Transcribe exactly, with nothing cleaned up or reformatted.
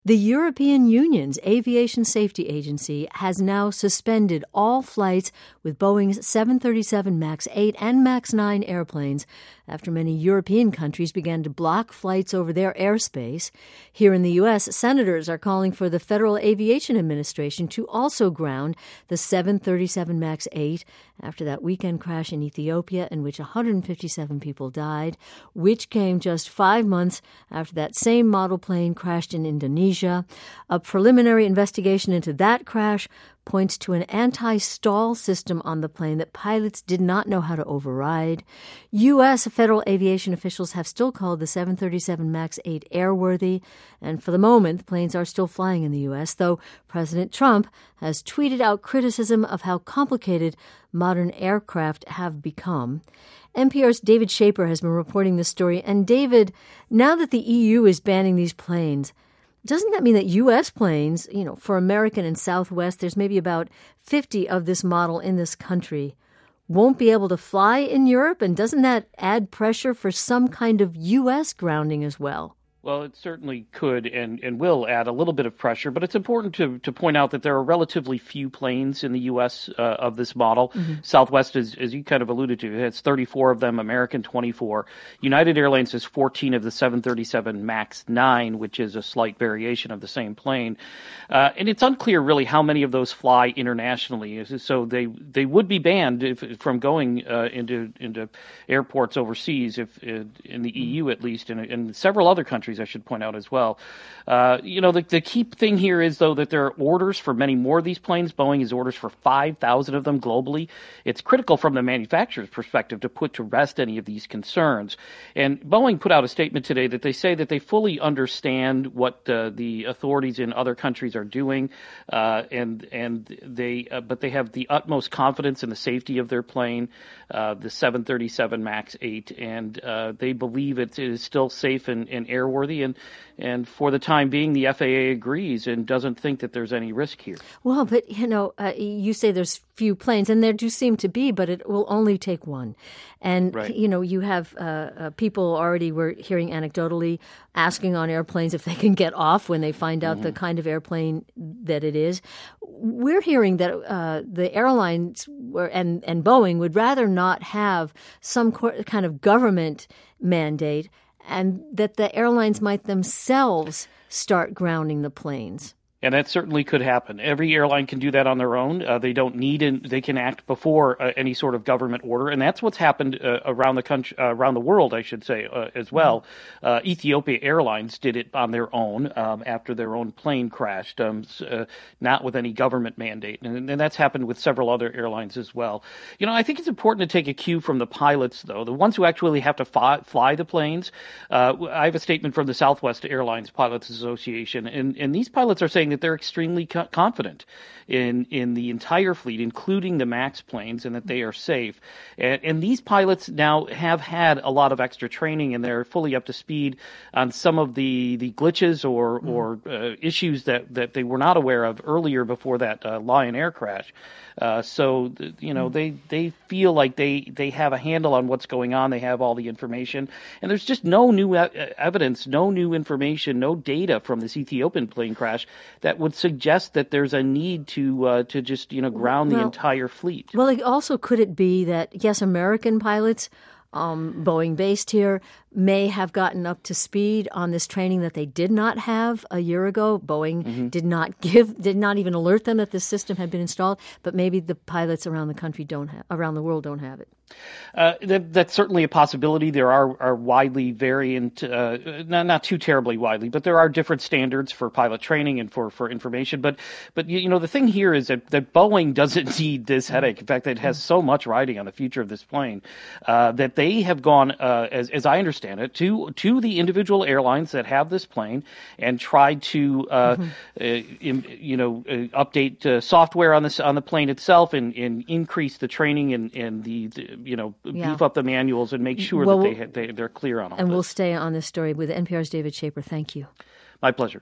The European Union's Aviation Safety Agency has now suspended all flights with Boeing's seven thirty-seven MAX eight and MAX nine airplanes after many European countries began to block flights over their airspace. Here in the U S, senators are calling for the Federal Aviation Administration to also ground the seven thirty-seven MAX eight after that weekend crash in Ethiopia in which one hundred fifty-seven people died, which came just five months after that same model plane crashed in Indonesia. A preliminary investigation into that crash points to an anti-stall system on the plane that pilots did not know how to override. U S federal aviation officials have still called the seven thirty-seven MAX eight airworthy, and for the moment, the planes are still flying in the U S, though President Trump has tweeted out criticism of how complicated modern aircraft have become. N P R's David Schaper has been reporting this story, and David, now that the E U is banning these planes, doesn't that mean that U S planes, you know, for American and Southwest, there's maybe about fifty of this model in this country, won't be able to fly in Europe? And doesn't that add pressure for some kind of U S grounding as well? Well, it certainly could and, and will add a little bit of pressure, but it's important to, to point out that there are relatively few planes in the U S uh, of this model. Mm-hmm. Southwest, is, as you kind of alluded to, has thirty-four of them, American twenty-four. United Airlines has fourteen of the seven thirty-seven MAX nine, which is a slight variation of the same plane. Uh, and it's unclear really how many of those fly internationally. So they, they would be banned if, from going uh, into into airports overseas, if uh, in the E U at least, and, and several other countries, I should point out as well. Uh, you know, the, the key thing here is, though, that there are orders for many more of these planes. Boeing has orders for five thousand of them globally. It's critical from the manufacturer's perspective to put to rest any of these concerns. And Boeing put out a statement today that they say that they fully understand what uh, the authorities in other countries are doing, uh, and and they uh, but they have the utmost confidence in the safety of their plane, uh, the seven thirty-seven MAX eight, and uh, they believe it is still safe and, and airworthy. And and for the time being, the F A A agrees and doesn't think that there's any risk here. Well, but, you know, uh, you say there's few planes, and there do seem to be, but it will only take one. And, right. you know, you have uh, uh, people already, we're hearing anecdotally, asking on airplanes if they can get off when they find out mm-hmm. the kind of airplane that it is. We're hearing that uh, the airlines were, and, and Boeing would rather not have some co- kind of government mandate, and that the airlines might themselves start grounding the planes. And that certainly could happen. Every airline can do that on their own. Uh, they don't need, and they can act before uh, any sort of government order, and that's what's happened uh, around the country, uh, around the world, I should say, uh, as well. Uh, Ethiopia Airlines did it on their own um, after their own plane crashed, um, uh, not with any government mandate, and, and that's happened with several other airlines as well. You know, I think it's important to take a cue from the pilots, though, the ones who actually have to fly, fly the planes. Uh, I have a statement from the Southwest Airlines Pilots Association, and, and these pilots are saying that they're extremely co- confident in in the entire fleet, including the MAX planes, and that they are safe. And, and these pilots now have had a lot of extra training, and they're fully up to speed on some of the, the glitches or mm. or uh, issues that, that they were not aware of earlier before that uh, Lion Air crash. Uh, so, you know, mm. they, they feel like they, they have a handle on what's going on. They have all the information. And there's just no new e- evidence, no new information, no data from this Ethiopian plane crash that would suggest that there's a need to uh, to just, you know, ground well, the entire fleet. Well, it also, could it be that, yes, American pilots, um, Boeing based here, may have gotten up to speed on this training that they did not have a year ago. Boeing mm-hmm. did not give, did not even alert them that this system had been installed, but maybe the pilots around the country don't have, around the world don't have it. Uh, that, that's certainly a possibility. There are, are widely variant, uh, not, not too terribly widely, but there are different standards for pilot training and for, for information. But, but you know, the thing here is that, that Boeing doesn't need this headache. In fact, it has so much riding on the future of this plane uh, that they have gone, uh, as, as I understand it, to to the individual airlines that have this plane and tried to, uh, mm-hmm. uh, in, you know, uh, update uh, software on this on the plane itself and, and increase the training and, and the, the you know, yeah. beef up the manuals and make sure well, that they, they, they're clear on all and this. We'll stay on this story with N P R's David Schaper. Thank you. My pleasure.